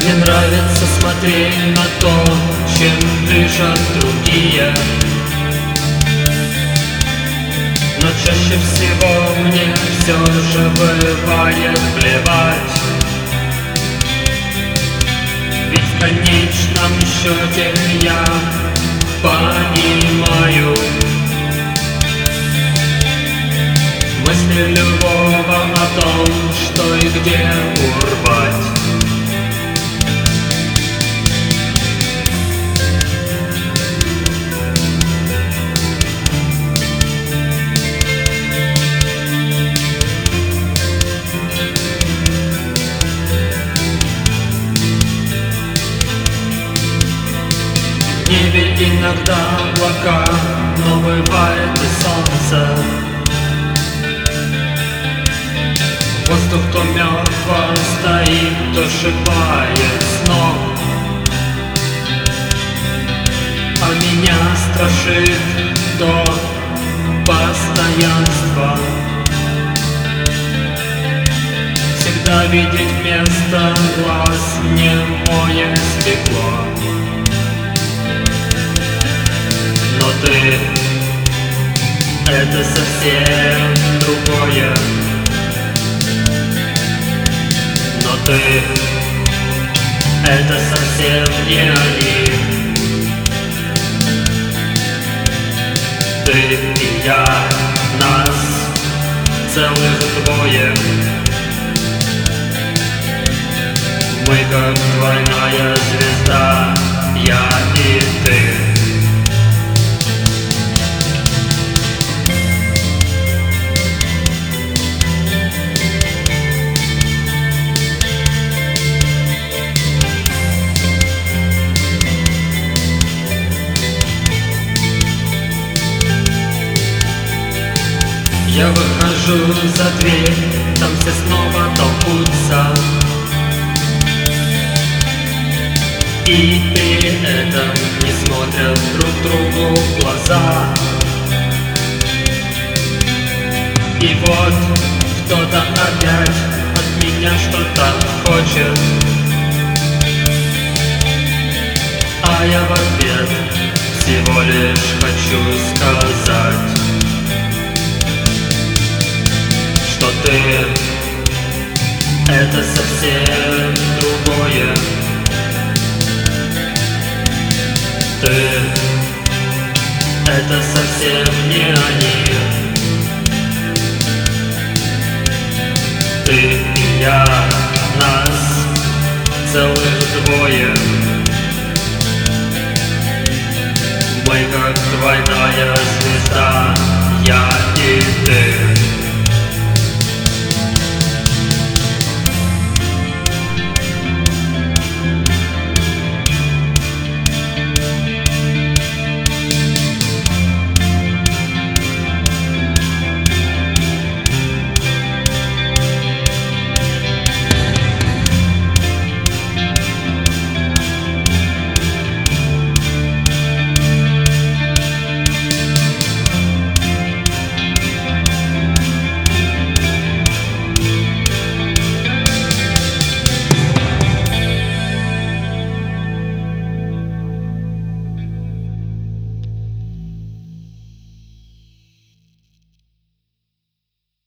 Мне нравится смотреть на то, чем дышат другие, но чаще всего мне все же бывает плевать. Ведь в конечном счете я понимаю мысли любого о том, что и где урвать. В небе иногда облака, но бывает и солнце. Воздух то мертво стоит, то шипает снова, а меня страшит то постоянство. Всегда видеть вместо глаз немое стекло. Но ты — это совсем другое. Но ты — это совсем не они. Ты и я, нас целых двое. Мы как двойная звезда, я и ты. Я выхожу за дверь, там все снова толкутся, и при этом не смотрят друг другу в глаза. И вот кто-то опять от меня что-то хочет, а я в ответ всего лишь хочу сказать, что ты — это совсем другое. Ты — это совсем не они. Ты и я, нас целых двое. Мы как двойная звезда, я и ты.